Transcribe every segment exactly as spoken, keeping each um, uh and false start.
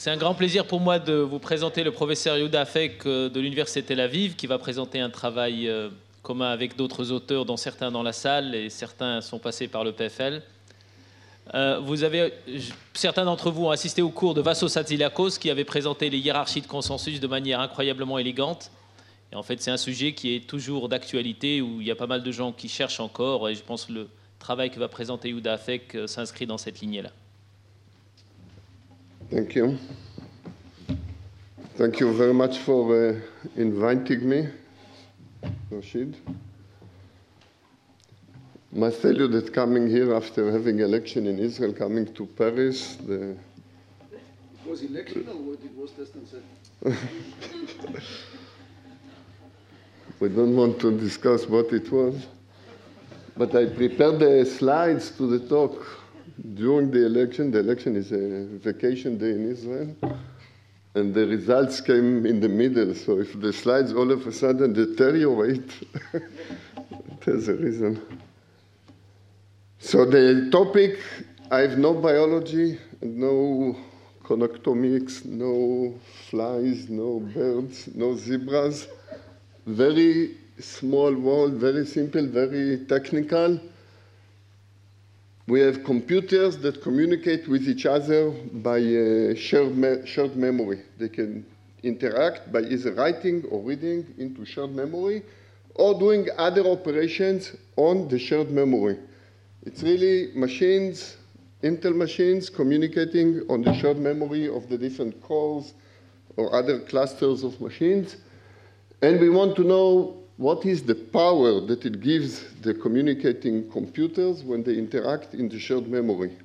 C'est un grand plaisir pour moi de vous présenter le professeur Yehuda Afek de l'Université Tel Aviv, qui va présenter un travail commun avec d'autres auteurs, dont certains dans la salle et certains sont passés par le P F L. Euh, vous avez, certains d'entre vous ont assisté au cours de Vassos Hatziliakos, qui avait présenté les hiérarchies de consensus de manière incroyablement élégante. Et en fait, c'est un sujet qui est toujours d'actualité, où il y a pas mal de gens qui cherchent encore, et je pense que le travail que va présenter Yehuda Afek s'inscrit dans cette lignée-là. Thank you. Thank you very much for uh, inviting me, Rashid. Must tell you that coming here after having election in Israel, coming to Paris, the... It was election or what it was test and set? We don't want to discuss what it was, but I prepared the slides to the talk during the election. The election is a vacation day in Israel, and the results came in the middle, so if the slides all of a sudden deteriorate, there's a reason. So the topic, I have no biology, no connectomics, no flies, no birds, no zebras. Very small world, very simple, very technical. We have computers that communicate with each other by uh, shared, me shared memory. They can interact by either writing or reading into shared memory or doing other operations on the shared memory. It's really machines, Intel machines, communicating on the shared memory of the different cores or other clusters of machines. And we want to know what is the power that it gives the communicating computers when they interact in the shared memory.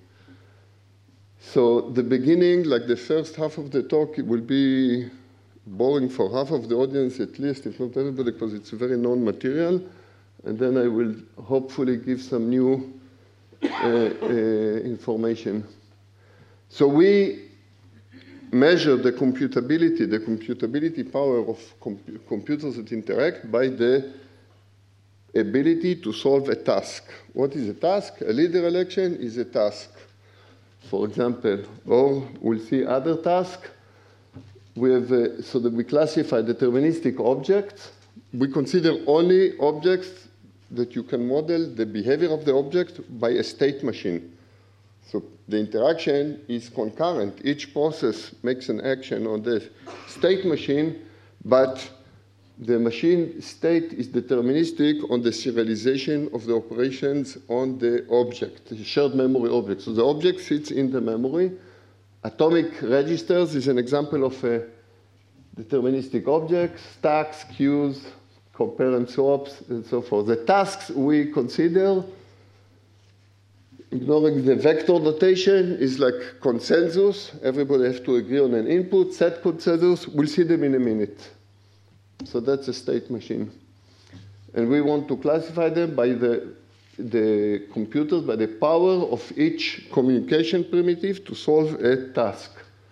So the beginning, like the first half of the talk, it will be boring for half of the audience at least, if not everybody, because it's very known material. And then I will hopefully give some new uh, uh, information. So we measure the computability, the computability power of com computers that interact by the ability to solve a task. What is a task? A leader election is a task, for example. Or we'll see other tasks. We have, uh, so that we classify deterministic objects. We consider only objects that you can model the behavior of the object by a state machine. So the interaction is concurrent. Each process makes an action on the state machine, but the machine state is deterministic on the serialization of the operations on the object, the shared memory object. So the object sits in the memory. Atomic registers is an example of a deterministic object, stacks, queues, compare and swaps, and so forth. The tasks we consider, ignoring the vector notation, is like consensus. Everybody has to agree on an input, set consensus. We'll see them in a minute. So that's a state machine. And we want to classify them by the, the computers, by the power of each communication primitive to solve a task.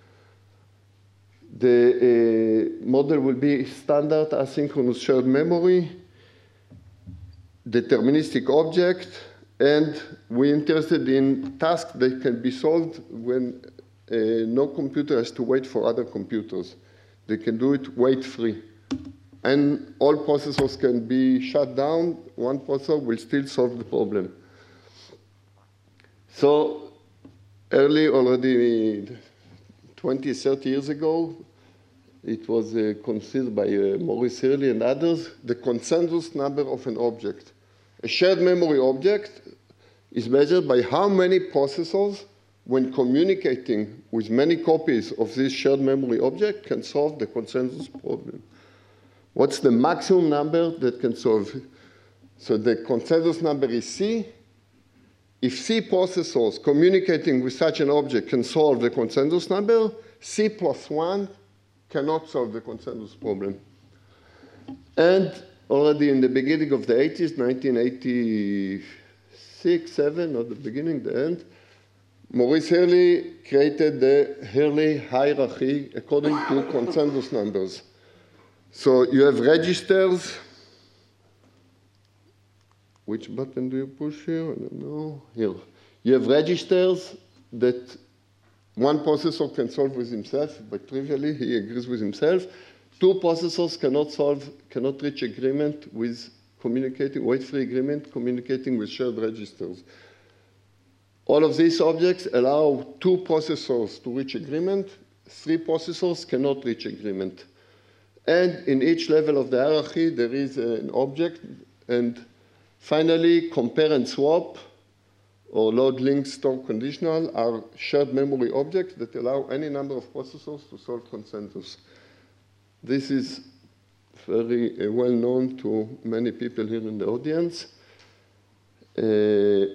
The uh, model will be standard asynchronous shared memory, deterministic object, and we're interested in tasks that can be solved when uh, no computer has to wait for other computers. They can do it wait-free. And all processors can be shut down. One processor will still solve the problem. So early, already twenty, thirty years ago, it was uh, considered by uh, Maurice Hurley and others, the consensus number of an object. A shared memory object is measured by how many processors, when communicating with many copies of this shared memory object, can solve the consensus problem. What's the maximum number that can solve it? So the consensus number is C. If C processors communicating with such an object can solve the consensus number, C plus one cannot solve the consensus problem. And already in the beginning of the eighties, nineteen eighty-six, seven, not the beginning, the end, Maurice Hurley created the Hurley hierarchy according to consensus numbers. So you have registers. Which button do you push here? I don't know. Here. You have registers that one processor can solve with himself, but trivially he agrees with himself. Two processors cannot solve, cannot reach agreement with communicating, wait-free agreement, communicating with shared registers. All of these objects allow two processors to reach agreement. Three processors cannot reach agreement. And in each level of the hierarchy, there is an object. And finally, compare and swap, or load, link, store, conditional, are shared memory objects that allow any number of processors to solve consensus. This is very uh, well known to many people here in the audience. Uh,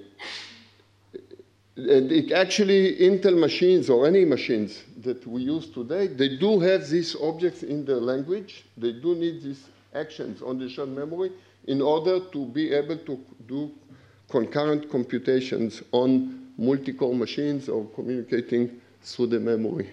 and it actually, Intel machines or any machines that we use today, they do have these objects in their language. They do need these actions on the shared memory in order to be able to do concurrent computations on multi-core machines or communicating through the memory.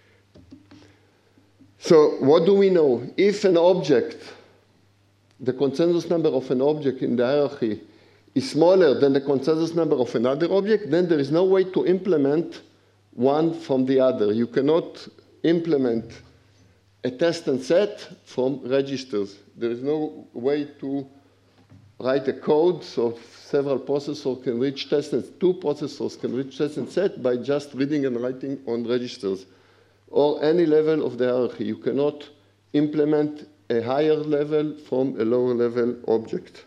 So what do we know? If an object, the consensus number of an object in the hierarchy is smaller than the consensus number of another object, then there is no way to implement one from the other. You cannot implement a test and set from registers. There is no way to write a code so several processors can reach test and two processors can reach test and set by just reading and writing on registers. Or any level of the hierarchy. You cannot implement a higher level from a lower level object.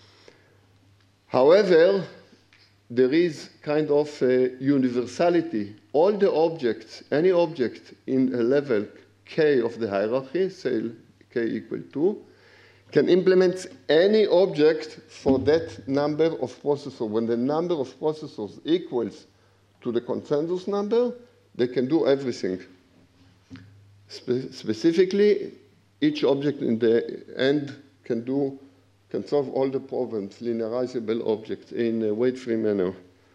However, there is kind of a universality. All the objects, any object in a level k of the hierarchy, say k equal two, can implement any object for that number of processors. When the number of processors equals to the consensus number, they can do everything. Spe- specifically, each object in the end can do, can solve all the problems, linearizable objects in a weight-free manner.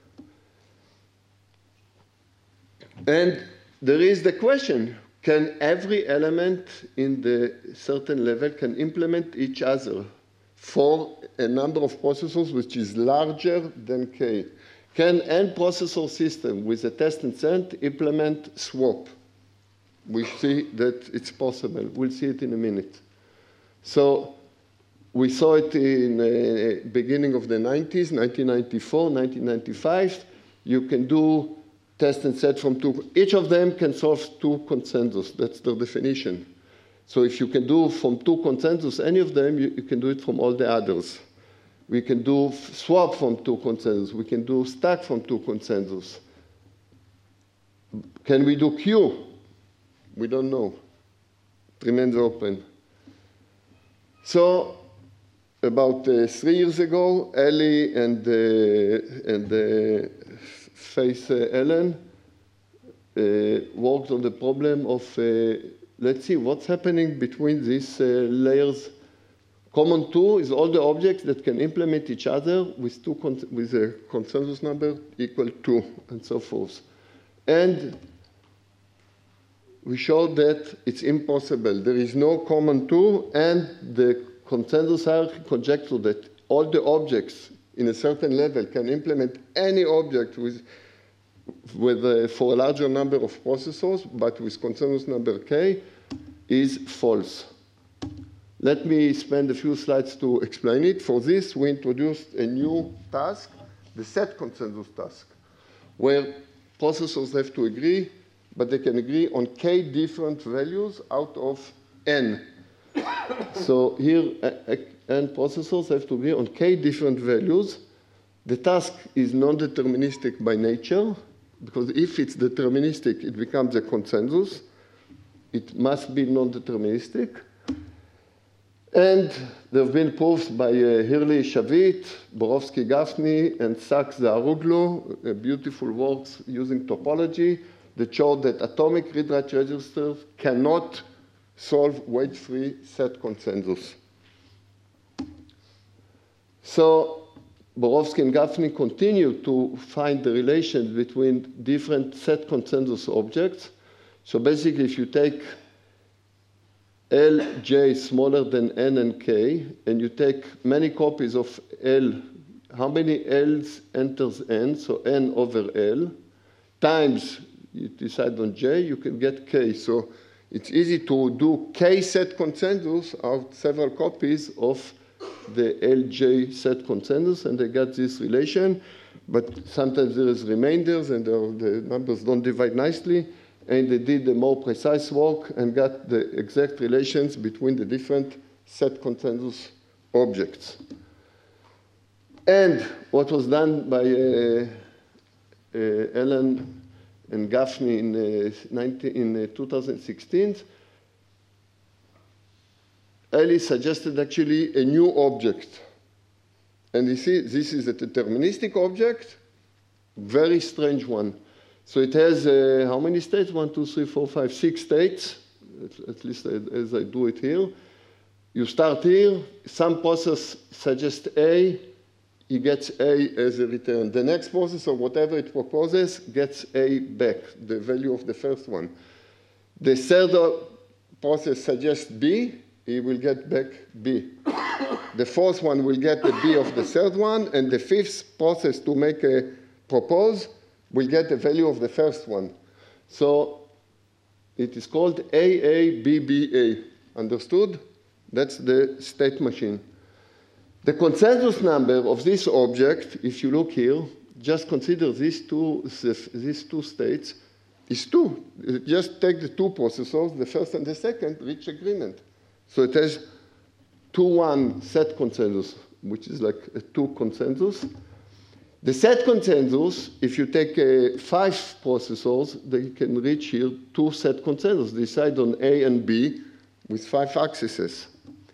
And there is the question, can every element in the certain level can implement each other for a number of processors which is larger than k? Can n processor system with a test and set implement swap? We see that it's possible. We'll see it in a minute. So we saw it in the uh, beginning of the nineties, nineteen ninety-four, nineteen ninety-five. You can do test and set from two. Each of them can solve two consensus. That's the definition. So if you can do from two consensus any of them, you, you can do it from all the others. We can do swap from two consensus. We can do stack from two consensus. Can we do Q? We don't know. It remains open. So about uh, three years ago, Eli and, uh, and uh, Faith uh, Allen uh, worked on the problem of, uh, let's see, what's happening between these uh, layers. Common two is all the objects that can implement each other with, two con with a consensus number equal to, and so forth. And we showed that it's impossible. There is no common two, and the consensus hierarchy conjecture that all the objects in a certain level can implement any object with, with a, for a larger number of processors, but with consensus number k, is false. Let me spend a few slides to explain it. For this, we introduced a new task, the set consensus task, where processors have to agree, but they can agree on k different values out of n. So here, n processors have to be on k different values. The task is non-deterministic by nature, because if it's deterministic, it becomes a consensus. It must be non-deterministic. And there have been proofs by uh, Hurley Shavit, Borovsky Gaffney, and Sachs Zaharoglu, uh, beautiful works using topology that showed that atomic read-write registers cannot solve weight-free set consensus. So Borovsky and Gaffney continue to find the relations between different set consensus objects. So basically, if you take L, J smaller than N and K, and you take many copies of L, how many L's enters N, so N over L, times you decide on J, you can get K. So it's easy to do K set consensus out several copies of the L J set consensus, and they get this relation. But sometimes there is remainders, and the numbers don't divide nicely. And they did the more precise work and got the exact relations between the different set consensus objects. And what was done by uh, uh, Ellen and Gaffney in, uh, nineteen, in uh, two thousand sixteen, Ellie suggested actually a new object. And you see, this is a deterministic object, very strange one. So it has uh, how many states? One, two, three, four, five, six states, at, at least as I do it here. You start here, some process suggests A, he gets A as a return. The next process, or whatever it proposes, gets A back, the value of the first one. The third process suggests B, he will get back B. The fourth one will get the B of the third one, and the fifth process to make a propose will get the value of the first one. So it is called A A B B A. Understood? That's the state machine. The consensus number of this object, if you look here, just consider these two, these two states, is two. Just take the two processors, the first and the second, reach agreement. So it has two one set consensus, which is like a two consensus. The set consensus, if you take uh, five processors, they can reach here two set consensus. Decide on A and B with five axes.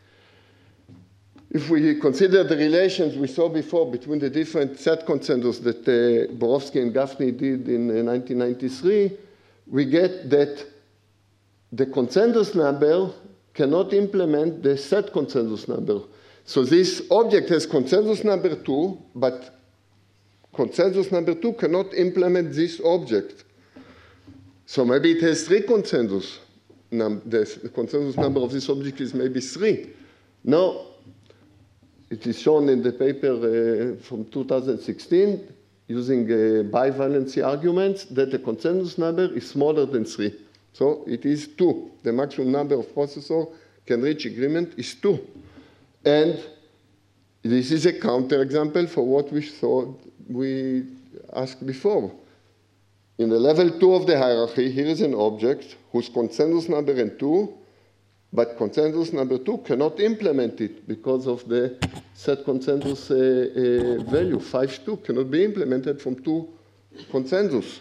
If we consider the relations we saw before between the different set consensus that uh, Borofsky and Gaffney did in uh, nineteen ninety-three, we get that the consensus number cannot implement the set consensus number. So this object has consensus number two, but consensus number two cannot implement this object. So maybe it has three consensus. Num the consensus number of this object is maybe three. No. It is shown in the paper uh, from two thousand sixteen using uh, bivalency arguments that the consensus number is smaller than three. So it is two. The maximum number of processors can reach agreement is two. And this is a counterexample for what we thought we asked before. In the level two of the hierarchy, here is an object whose consensus number is two, but consensus number two cannot implement it because of the set consensus uh, uh, value. five two cannot be implemented from two consensus.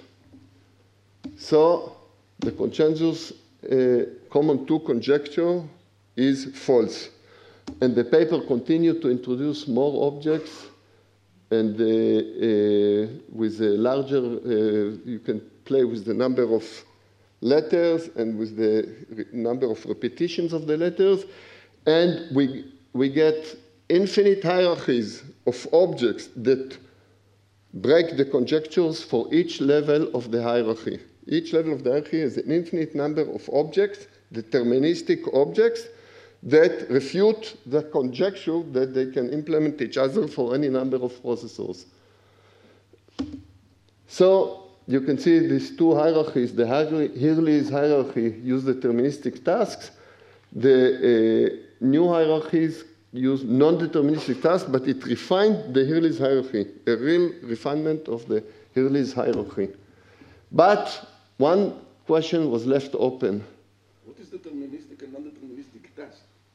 So the consensus uh, common two conjecture is false. And the paper continued to introduce more objects, and uh, uh, with a larger, uh, you can play with the number of letters and with the number of repetitions of the letters, and we, we get infinite hierarchies of objects that break the conjectures for each level of the hierarchy. Each level of the hierarchy has an infinite number of objects, deterministic objects, that refute the conjecture that they can implement each other for any number of processors. So you can see these two hierarchies. The Hurley's hierarchy use deterministic tasks. The uh, new hierarchies use non-deterministic tasks, but it refined the Hurley's hierarchy, a real refinement of the Hurley's hierarchy. But one question was left open. What is deterministic and non-deterministic task?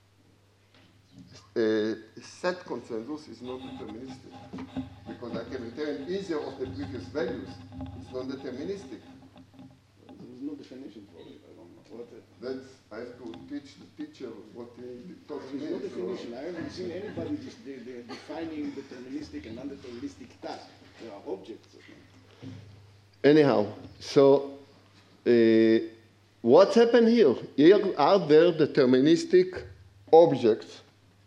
Uh, set consensus is not deterministic because I can return either of the previous values. It's not deterministic. There is no definition for it. I don't know what it. That's I have to teach the teacher what he taught me. There is no definition. I haven't seen anybody just de de defining deterministic and non-deterministic tasks. There are objects. Anyhow, so uh, what's happened here? Here are there deterministic objects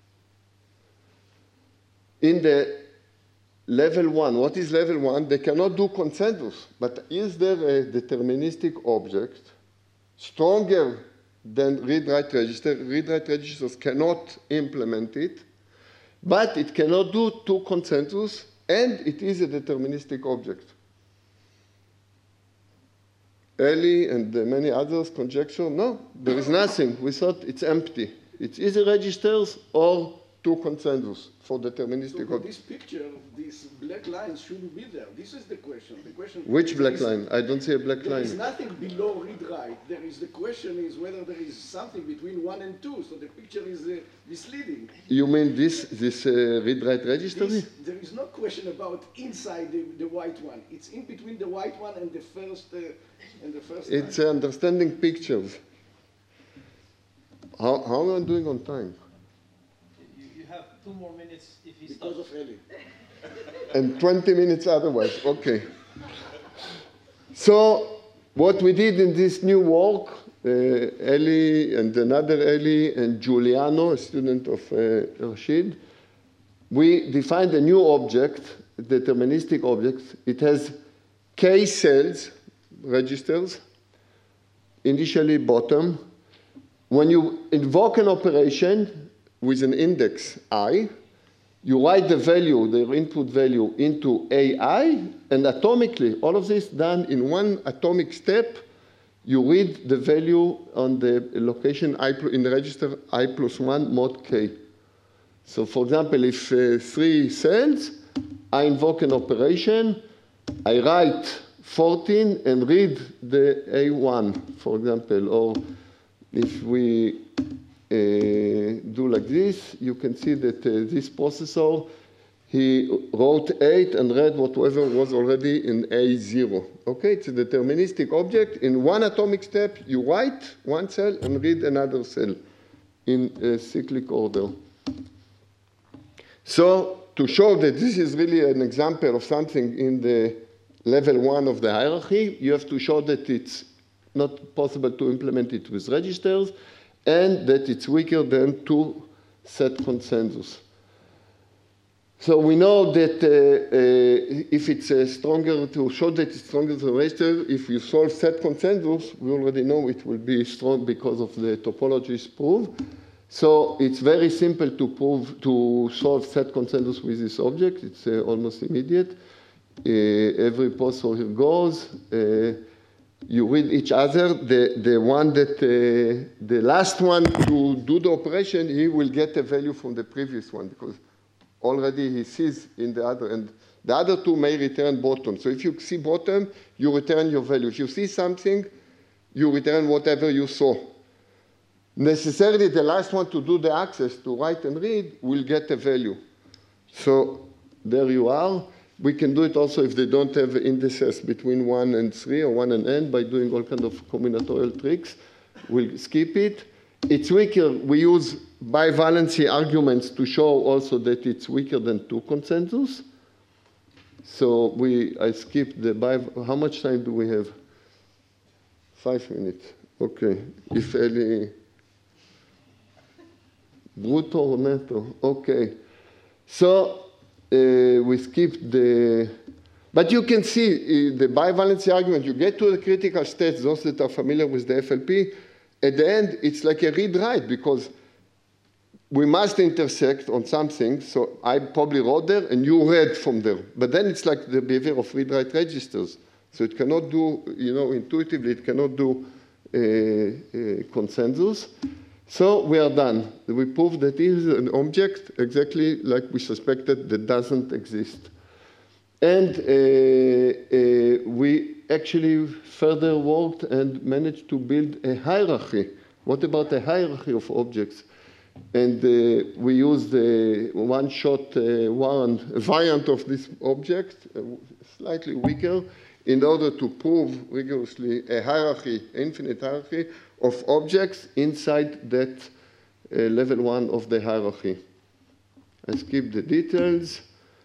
in the level one. What is level one? They cannot do consensus, but is there a deterministic object stronger than read-write register? Read-write registers cannot implement it, but it cannot do two consensus, and it is a deterministic object. Eli and the many others conjecture, no, there is nothing. We thought it's empty. It's either registers or two consensus for deterministic. So this picture, these black lines shouldn't be there. This is the question. The question. Which black is, line? I don't see a black there line. There is nothing below read-write. There is the question is whether there is something between one and two. So the picture is uh, misleading. You mean this this uh, read-write register? This, there is no question about inside the, the white one. It's in between the white one and the first uh, and the first. It's line. uh, understanding pictures. How how am I doing on time? You have two more minutes if he Because of Eli. And twenty minutes otherwise. Okay. So what we did in this new work, uh, Eli and another Eli and Giuliano, a student of uh, Rashid, we defined a new object, a deterministic object. It has k cells, registers, initially bottom. When you invoke an operation with an index I, you write the value, the input value, into A I, and atomically, all of this done in one atomic step, you read the value on the location I in the register I plus one mod K. So for example, if uh, three cells, I invoke an operation, I write fourteen and read the A one, for example, or if we uh, do like this, you can see that uh, this processor, he wrote eight and read whatever was already in A zero. Okay, it's a deterministic object. In one atomic step, you write one cell and read another cell in a cyclic order. So to show that this is really an example of something in the level one of the hierarchy, you have to show that it's not possible to implement it with registers, and that it's weaker than two set consensus. So we know that uh, uh, if it's uh, stronger, to show that it's stronger than register, if you solve set consensus, we already know it will be strong because of the topologies proved. So it's very simple to prove, to solve set consensus with this object. It's uh, almost immediate. Uh, every processor here goes. Uh, You read each other. The, the one that, uh, the last one to do the operation, he will get a value from the previous one because already he sees in the other, and the other two may return bottom. So if you see bottom, you return your value. If you see something, you return whatever you saw. Necessarily, the last one to do the access, to write and read, will get a value. So there you are. We can do it also if they don't have indices between one and three or one and n by doing all kinds of combinatorial tricks. We'll skip it. It's weaker. We use bivalency arguments to show also that it's weaker than two consensus. So we, I skipped the bi. How much time do we have? Five minutes. Okay. If any. Brutto or netto? Okay. So. Uh, we skipped the, but you can see uh, the bivalency argument. You get to the critical states, those that are familiar with the F L P, at the end, it's like a read-write because we must intersect on something. So I probably wrote there and you read from there. But then it's like the behavior of read-write registers. So it cannot do, you know, intuitively, it cannot do uh, uh, consensus. So we are done. We proved that it is an object exactly like we suspected that doesn't exist. And uh, uh, we actually further worked and managed to build a hierarchy. What about a hierarchy of objects? And uh, we used a one-shot uh, warrant, variant of this object, uh, slightly weaker, in order to prove rigorously a hierarchy, infinite hierarchy, of objects inside that uh, level one of the hierarchy. I skip the details.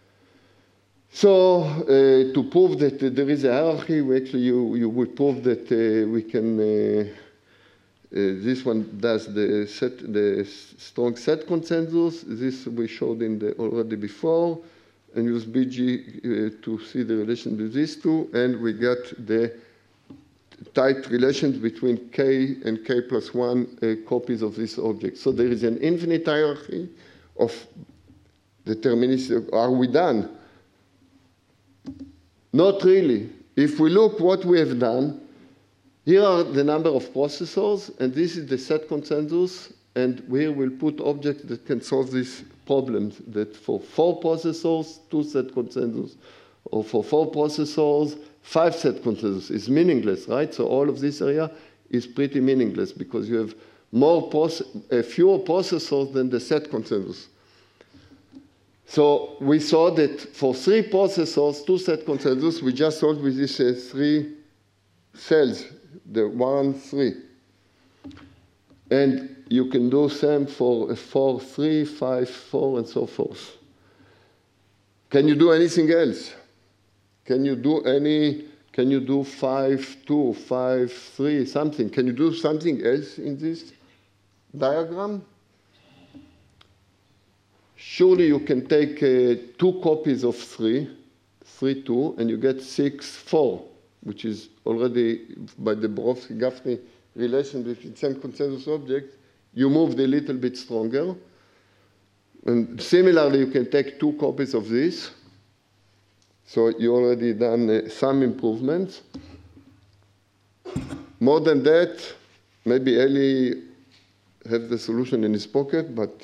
So uh, to prove that uh, there is a hierarchy, we actually you, you would prove that uh, we can. Uh, uh, this one does the set, the strong set consensus. This we showed in the already before, and use B G uh, to see the relation with these two, and we got the tight relations between k and k plus one uh, copies of this object. So there is an infinite hierarchy of deterministic. Are we done? Not really. If we look what we have done, Here are the number of processors, and this is the set consensus, and here we'll put objects that can solve these problems, that for four processors, two set consensus, or for four processors, five set consensus is meaningless, right? So all of this area is pretty meaningless because you have more proce uh, fewer processors than the set consensus. So we saw that for three processors, two set consensus, we just solved with these uh, three cells, the one, three. And you can do same for four, three, five, four, and so forth. Can you do anything else? Can you do any, can you do five, two, five, three, something? Can you do something else in this diagram? Surely you can take uh, two copies of three, three, two, and you get six, four, which is already by the Borofsky-Gaffney relation between same consensus object. You moved a little bit stronger. And similarly, you can take two copies of this. So you already done uh, some improvements. More than that, maybe Eli has the solution in his pocket, but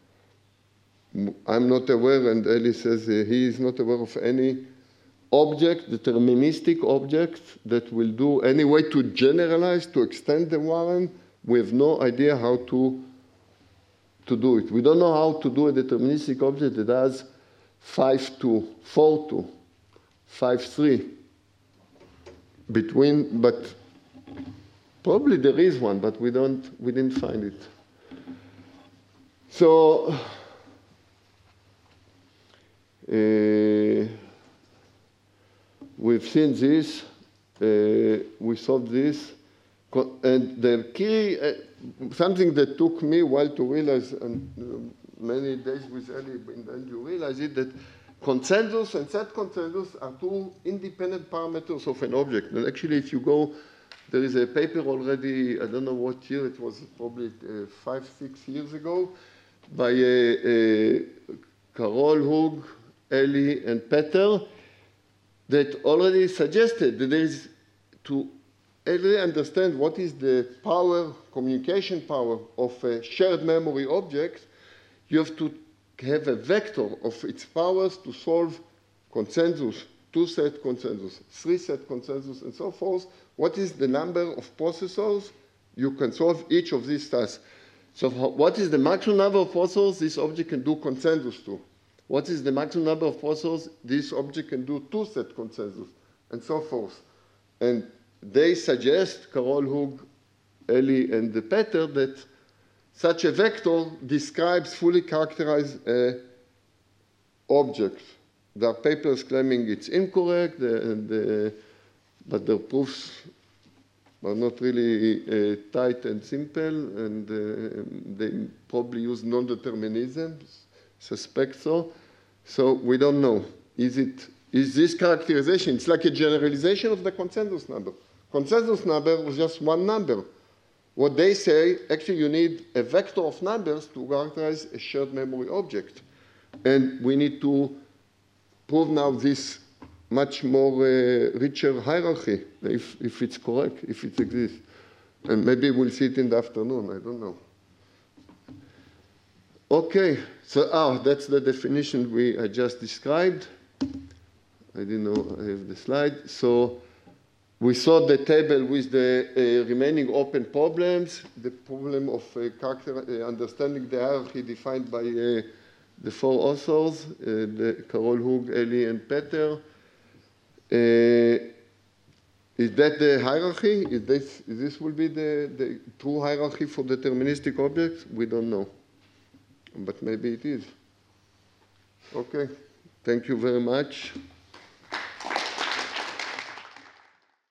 I'm not aware, and Eli says uh, he is not aware of any object, deterministic object, that will do any way to generalize, to extend the Warren. We have no idea how to, to do it. We don't know how to do a deterministic object that has five, two, four, two, five, three. Between, but probably there is one, but we don't, we didn't find it. So, Uh, we've seen this, uh, we solved this, and the key, uh, something that took me a while to realize, and uh, many days with Eli, and then you realize it, that consensus and set consensus are two independent parameters of an object. And actually, if you go, there is a paper already, I don't know what year, it was probably uh, five, six years ago, by uh, uh, Carol Hug, Eli, and Peter, that already suggested that there is, to really understand what is the power, communication power of a shared memory object, you have to have a vector of its powers to solve consensus, two-set consensus, three-set consensus, and so forth. What is the number of processors you can solve each of these tasks? So what is the maximum number of processors this object can do consensus to? What is the maximum number of processors this object can do two-set consensus, and so forth. And they suggest, Carol Hug, Eli, and Peter, that such a vector describes fully characterized uh, object. There are papers claiming it's incorrect, uh, and, uh, but their proofs are not really uh, tight and simple, and uh, they probably use non-determinism, suspect so. So we don't know. Is it, is this characterization, it's like a generalization of the consensus number. Consensus number was just one number. What they say, actually you need a vector of numbers to characterize a shared memory object. And we need to prove now this much more uh, richer hierarchy, if, if it's correct, if it exists. And maybe we'll see it in the afternoon, I don't know. Okay, so ah, that's the definition we I just described. I didn't know I have the slide. So we saw the table with the uh, remaining open problems, the problem of uh, character, uh, understanding the hierarchy defined by uh, the four authors, uh, the Carol Hug, Eli, and Peter. Uh, is that the hierarchy? Is this, is this will be the, the true hierarchy for deterministic objects? We don't know. But maybe it is. Okay, thank you very much.